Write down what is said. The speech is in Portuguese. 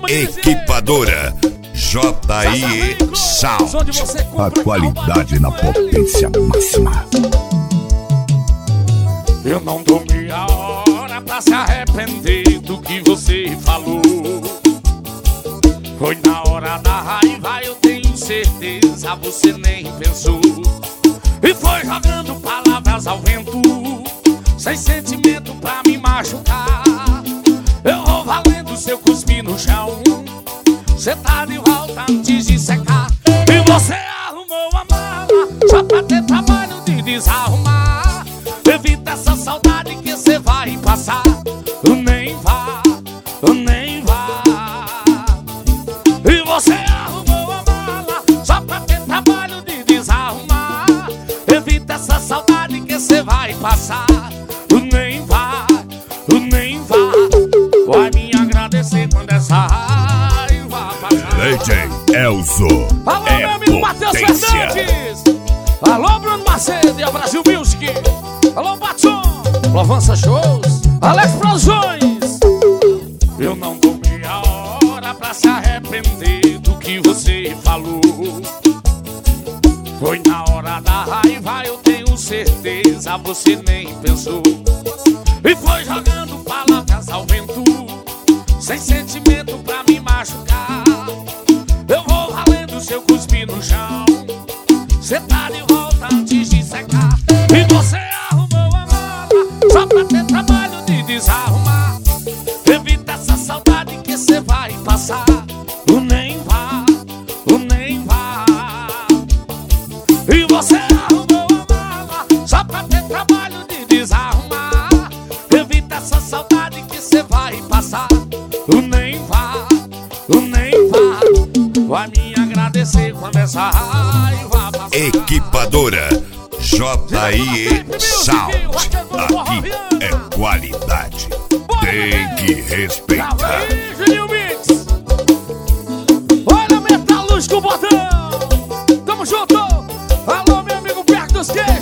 Equipadora JIE Sound. A qualidade na potência máxima. Eu não dou meia hora pra se arrepender do que você falou. Foi na hora da raiva, eu tenho certeza, você nem pensou. E foi jogando palavras ao vento, sem sentimento pra me machucar. Eu vou valendo seu cuspir no chão, cê tá de volta antes de secar. E você arrumou a mala só pra ter trabalho de desarrumar. Evita essa saudade que cê vai passar. Nem vá, nem vá. E você arrumou a mala só pra ter trabalho de desarrumar. Evita essa saudade que cê vai passar. Nem vá, nem vá. Vai me agradecer quando essa raiva passar. DJ Elzo. Alô, meu amigo Matheus Fernandes. Alô, Bruno Macedo e a Brasil Music. Alô, Batson, Lovança Shows, Alex Produções. Eu não dou meia hora pra se arrepender do que você falou. Foi na hora da raiva, eu tenho certeza, você nem pensou. E foi jogando palavras ao vento, sem sentimento pra me machucar. Eu vou valendo seu cuspir no chão, cê tá de volta antes de secar. E você arrumou a mala só pra ter trabalho de desarrumar. Evita essa saudade que cê vai passar. Nem vá, nem vá. E você arrumou a mala só pra ter trabalho de desarrumar. Evita essa saudade que cê vai passar. Nem vá, nem vá. Vai me agradecer quando essa raiva passar. Equipadora JIE Sound. Aqui é qualidade. Tem que respeitar. Olha, metalúrgico botão. Tamo junto. Alô, meu amigo Perto dos Gays.